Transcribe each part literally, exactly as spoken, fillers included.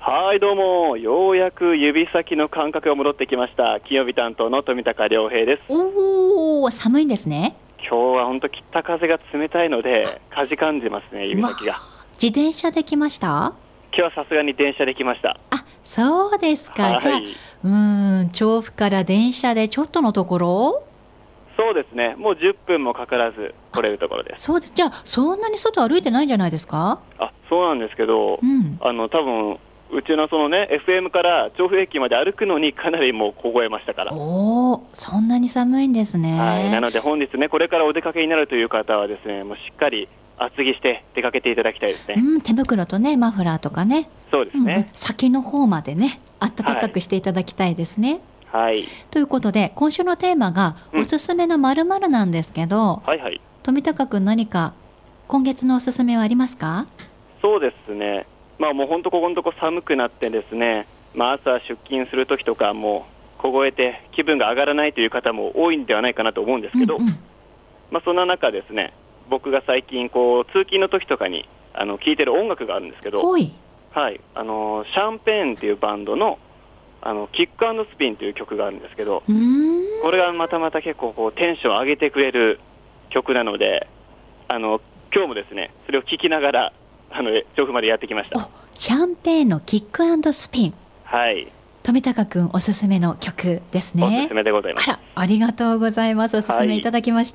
はい、どうも。ようやく指先の感覚が戻ってきました。金曜日担当の富高良平です。 おー、寒いんですね。 今日は本当北風が冷たいので、かじかんでますね、指先が。 自転車で来ました？ 今日はさすがに電車で来ました。 あ、そうですか。じゃあ、 はい。 うーん、調布から電車でちょっとのところ？ そうですね。もうじゅっぷんもかからず来れるところです。 そうです。じゃあ、そんなに外歩いてないんじゃないですか？ あ、そうなんですけど、 うん。 あの、多分、うちのそのね、エフエム から調布駅まで歩くのにかなりもう凍えましたから。 おー、そんなに寒いんですはい。なね。 ので本日ね、これからお出かけになるという方はですね、もうしっかり厚着して出かけていただきたいですね。 うん、手袋とね、マフラーとかね。うんうん、 そうですね。 先の方までね、暖かくしていただきたいですね。 はい。 ということで、今週のテーマが、 うんおすすめの〇〇なんですけど、 はいはい。 富高くん何か今月のおすすめはありますか？ そうですね。まあもう本当ここのとこ寒くなってですね、まあ朝出勤するときとかもう凍えて気分が上がらないという方も多いんではないかなと思うんですけど、 うんうん、 まあそんな中ですね、僕が最近こう通勤の時とかにあの聴いてる音楽があるんですけど、 ほい。 はい、あのシャンペーンっていうバンドのあのキック&スピンという曲があるんですけど、 うーん。 これがまたまた結構こうテンションを上げてくれる曲なので、あの今日もですねそれを聴きながらあの調布までやってきました。 お、シャンペーンのキック&スピン。 はい、 富高くんおすすめの曲ですおすね。 すめでございます。 あら、ありがとうございます。おすすめいただきました。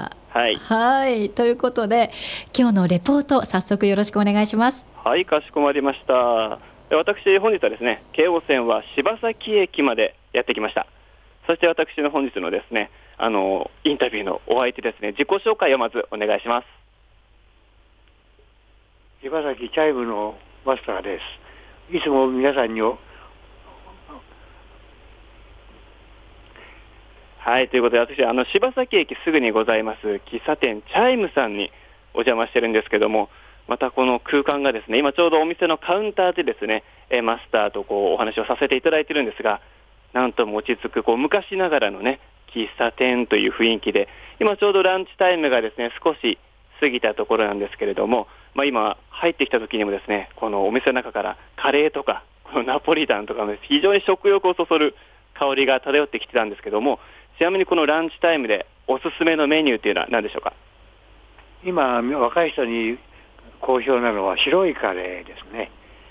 はい、 はい。ということで、今日のレポート、早速よろしくお願いします。 はい、かしこまりました。で私、本日はですね、京王線は柴崎駅までやってきました。そして私の本日のですね、あの、インタビューのお相手ですね、自己紹介をまずお願いします。 柴崎チャイムのマスターです。いつも皆さんにおはい、ということで私はあの柴崎駅すぐにございます喫茶店チャイムさんにお邪魔してるんですけども、またこの空間がですね、今ちょうどお店のカウンターでですね、えマスターとこうお話をさせていただいてるんですが、なんとも落ち着くこう昔ながらのね喫茶店という雰囲気で、今ちょうどランチタイムがですね少し過ぎたところなんですけれども、まあ、今入ってきた時にもですね、このお店の中からカレーとかこのナポリタンとかの非常に食欲をそそる香りが漂ってきてたんですけども、ちなみにこのランチタイムでおすすめのメニューというのは何でしょうか？ 今若い人に好評なのは白いカレーですね。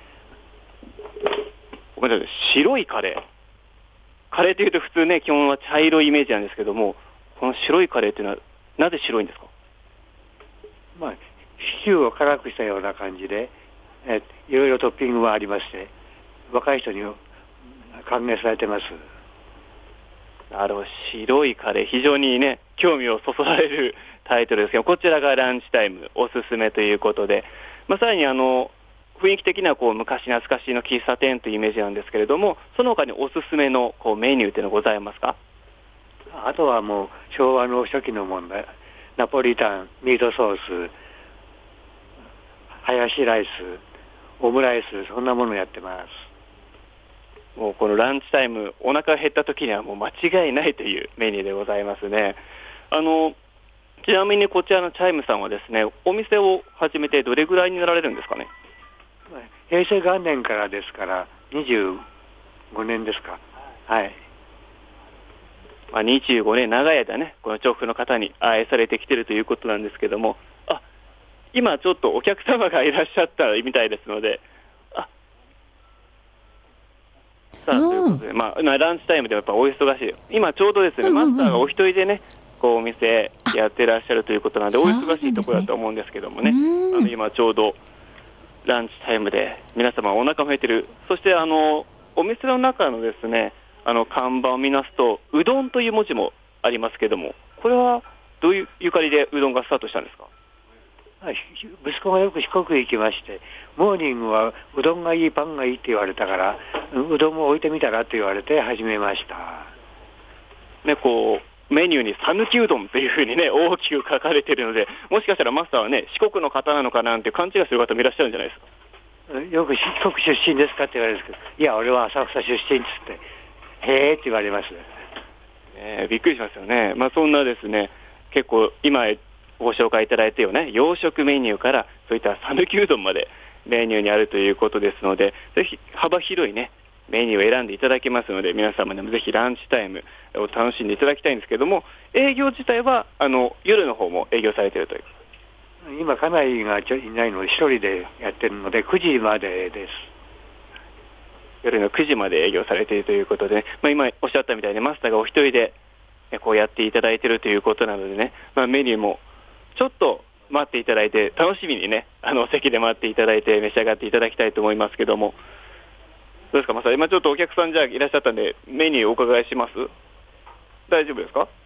ごめんなさい、白いカレー。カレーというと普通ね、基本は茶色いイメージなんですけども、この白いカレーというのはなぜ白いんですか？ まあシチューを辛くしたような感じで、えいろいろトッピングもありまして、若い人に歓迎されてます。 なるほど、白いカレー、非常にね興味をそそられるタイトルですけど、こちらがランチタイムおすすめということで、まあ、さらにあの雰囲気的にはこう昔懐かしいの喫茶店というイメージなんですけれども、その他におすすめのこうメニューというのはございますか？ あとはもう昭和の初期の問題、ナポリタン、ミートソース、ハヤシライス、オムライス、そんなものをやってます。 もうこのランチタイム、お腹が減った時にはもう間違いないというメニューでございますね。あのちなみにこちらのチャイムさんはですね、お店を始めてどれぐらいになられるんですかね？ 平成元年からですからにじゅうごねんですか。はい。 まあ、にじゅうごねん長い間ね、この調布の方に愛されてきているということなんですけども、あ、今ちょっとお客様がいらっしゃったみたいですので、あ、さあ、ということで、まあ、ランチタイムではやっぱお忙しい。今ちょうどですね、 うんうんうん、 マスターがお一人でね、こうお店やってらっしゃるということなので、お忙しいところだと思うんですけどもね、あの今ちょうどランチタイムで皆様お腹も減ってる。そしてあのお店の中のですね、あの看板を見ますとうどんという文字もありますけども、これはどういうゆかりでうどんがスタートしたんですか？ 息子がよく四国へ行きまして、モーニングはうどんがいいパンがいいって言われたから、うどんも置いてみたらって言われて始めました。 ね、こうメニューに讃岐うどんというふうにね大きく書かれているので、もしかしたらマスターはね四国の方なのかなんて勘違いする方もいらっしゃるんじゃないですか？ よく四国出身ですかって言われるんですけど、いや俺は浅草出身っつってへーって言われます。 ね、びっくりしますよね。まあ、そんなですね、結構今ご紹介いただいたような洋食メニューからそういった讃岐うどんまでメニューにあるということですので、ぜひ幅広いねメニューを選んでいただけますので、皆様にもぜひランチタイムを楽しんでいただきたいんですけども、営業自体はあの夜の方も営業されているという。 今家内がちょいないので一人でやってるのでくじまでです。 夜のくじまで営業されているということで、ね、まあ、今おっしゃったみたいにマスターがお一人でこうやっていただいているということなのでね、まあ、メニューもちょっと待っていただいて、楽しみにねあの席で待っていただいて召し上がっていただきたいと思いますけども、どうですかマスター、今ちょっとお客さんじゃあいらっしゃったんでメニューお伺いします。大丈夫ですか？はい、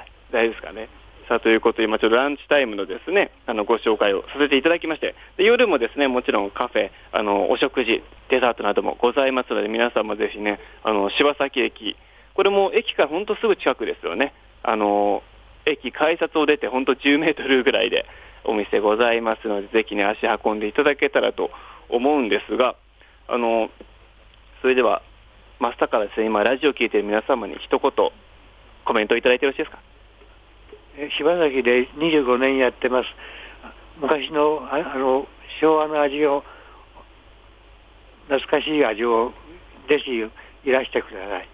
大丈夫ですかね。さあということで今ちょっとランチタイムのですねあのご紹介をさせていただきまして、で夜もですねもちろんカフェ、あのお食事、デザートなどもございますので、皆さんもぜひねあの柴崎駅、これも駅から本当すぐ近くですよね。あの駅改札を出て本当じゅうメートルぐらいでお店ございますので、ぜひね足運んでいただけたらと思うんですが、あのそれではマスターからですね今ラジオを聞いている皆様に一言コメントいただいてよろしいですか？ 柴崎でにじゅうごねんやってます。昔の あ, あの昭和の味を、懐かしい味をぜひいらしてください。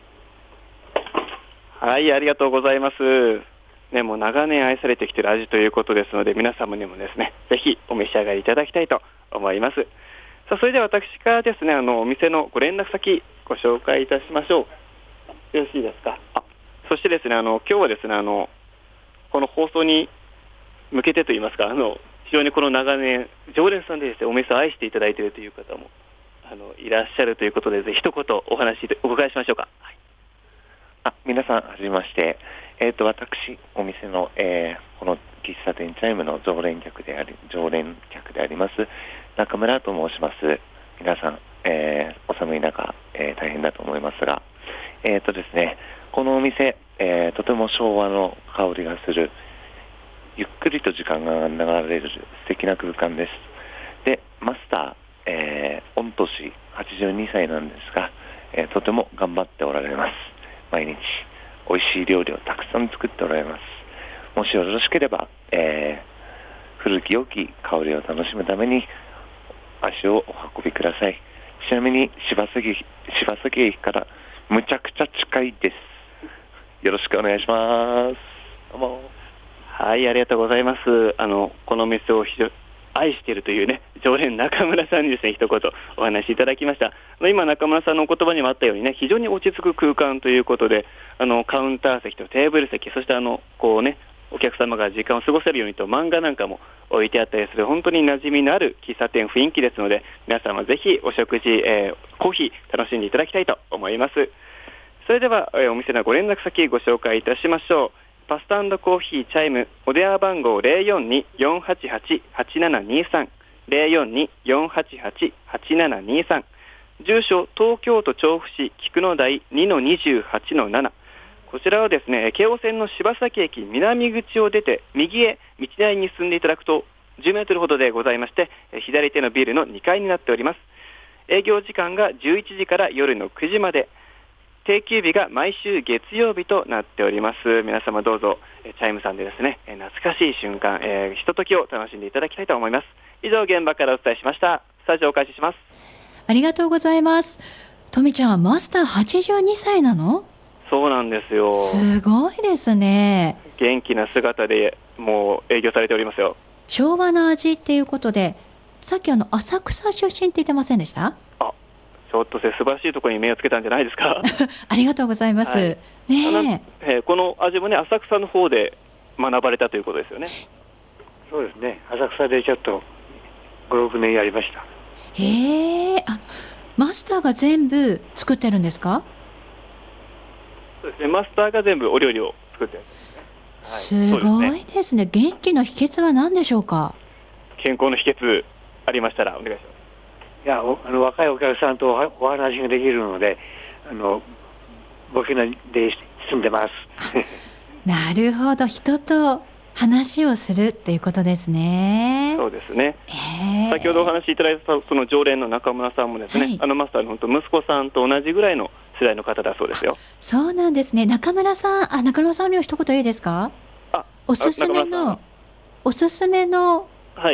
はい、ありがとうございます。ね、もう長年愛されてきている味ということですので、皆様にもですねぜひお召し上がりいただきたいと思います。さあそれでは私からですねあのお店のご連絡先ご紹介いたしましょう。よろしいですか？あ、そしてですねあの今日はですねあのこの放送に向けてといいますか、あの非常にこの長年常連さんでですねお店を愛していただいているという方もあのいらっしゃるということで、ぜひ一言お話お伺いしましょうか。はい、 あ、皆さんはじめまして、えー、と私お店の、えー、この喫茶店チャイムの常連客であり常連客であります中村と申します。皆さん、えー、お寒い中、えー、大変だと思いますが、えーとですね、このお店、えー、とても昭和の香りがする、ゆっくりと時間が流れる素敵な空間です。で、マスター、えー、御年はちじゅうにさいなんですが、えー、とても頑張っておられます。毎日美味しい料理をたくさん作っておられます。もしよろしければ、えー、古き良き香りを楽しむために足をお運びください。ちなみに柴崎、柴崎駅からむちゃくちゃ近いです。よろしくお願いします。どうも。 はい、ありがとうございます。あのこの店を非常に愛しているというね常連中村さんにですね一言お話しいただきました。今中村さんのお言葉にもあったようにね非常に落ち着く空間ということで、あのカウンター席とテーブル席、そしてあのこうねお客様が時間を過ごせるようにと漫画なんかも置いてあったりする本当に馴染みのある喫茶店雰囲気ですので、皆様ぜひお食事、えー、コーヒー楽しんでいただきたいと思います。それでは、えー、お店のご連絡先ご紹介いたしましょう。パスタ&コーヒーチャイム、お電話番号 ゼロよんに よんはちはち はちななにさん ゼロよんに よんはちはち はちななにさん、住所東京都調布市菊野台 にのにじゅうはちのなな、こちらはですね京王線の柴崎駅南口を出て右へ道なりに進んでいただくとじゅうメートルほどでございまして、左手のビルのにかいになっております。営業時間がじゅういちじから夜のくじまで、定休日が毎週月曜日となっております。皆様どうぞチャイムさんでですね懐かしい瞬間、えー、ひとときを楽しんでいただきたいと思います。以上現場からお伝えしました。スタジオを開始します。 ありがとうございます。とみちゃんマスターはちじゅうにさいなの？ そうなんですよ。 すごいですね。 元気な姿でもう営業されておりますよ。 昭和の味っていうことで、さっきあの浅草出身って言ってませんでした？ あ、ちょっと素晴らしいところに目をつけたんじゃないですか。 ありがとうございます、はい、ねえー、この味もね浅草の方で学ばれたということですよね。 そうですね、浅草でちょっとごろくねんやりました。 へえ、あ、マスターが全部作ってるんですか？ そうですね、マスターが全部お料理を作ってるんですね。 はい、すごいですね。元気の秘訣は何でしょうか？ 健康の秘訣ありましたらお願いします。 いや、あの若いお客さんとお話ができるので、あのボケで住んでます。 なるほど、人と話をするっていうことですね。 そうですね、先ほどお話しいただいたその常連の中村さんもですね、はい、あのマスターの本当息子さんと同じぐらいの世代の方だそうですよ。 そうなんですね。中村さん、あ、中村さんには一言いいですか？ あ、 おすすめのおすすめのはい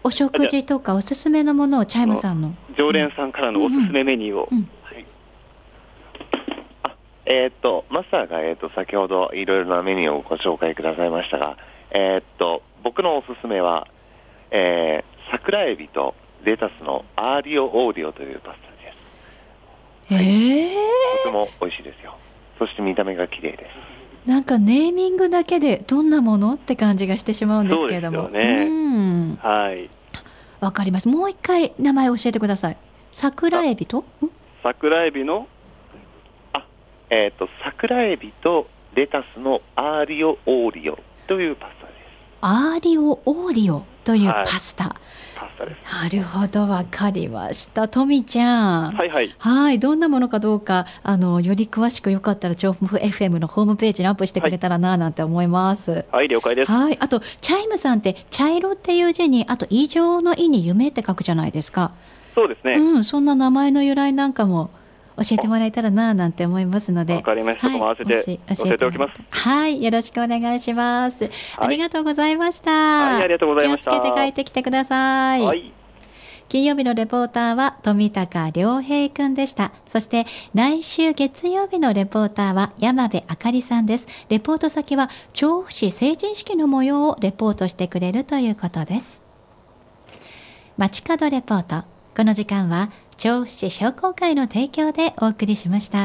お食事とかおすすめのものをチャイムさんの常連さんからのおすすめメニューを、 うんうんはい、 あえーっとマスターが、えーっと先ほどいろいろなメニューをご紹介くださいましたが、えーっと僕のおすすめは、えー、桜エビとレタスのアーリオオーリオというパスタです。 へえ、 とても美味しいですよ。そして見た目が綺麗です。 なんかネーミングだけでどんなものって感じがしてしまうんですけれども。 そうですよね。 うん、 はい。 わかります。もう一回名前教えてください。桜エビとん桜エビのあ、えーっと桜エビとレタスのアーリオオーリオというパスタです。 アーリオオーリオというパスタ、 はい、パスタです。 なるほど、わかりました。トミちゃん、 はいはい、 はい、どんなものかどうかあのより詳しくよかったら調布 エフエム のホームページにアップしてくれたらななんて思います。 はい、はい、了解です。 はい、あとチャイムさんって茶色っていう字にあと異常の異に夢って書くじゃないですか。 そうですね、 うん、そんな名前の由来なんかも教えてもらえたらななんて思いますので、 わかりました。はい、合わせて教えておきます。 はい、よろしくお願いします。はい、ありがとうございました。 はい、ありがとうございました。 気をつけて帰ってきてください。はい、金曜日のレポーターは富高良平くんでした。そして来週月曜日のレポーターは山部あかりさんです。レポート先は調布市成人式の模様をレポートしてくれるということです。街角レポート、この時間は調布市商工会の提供でお送りしました。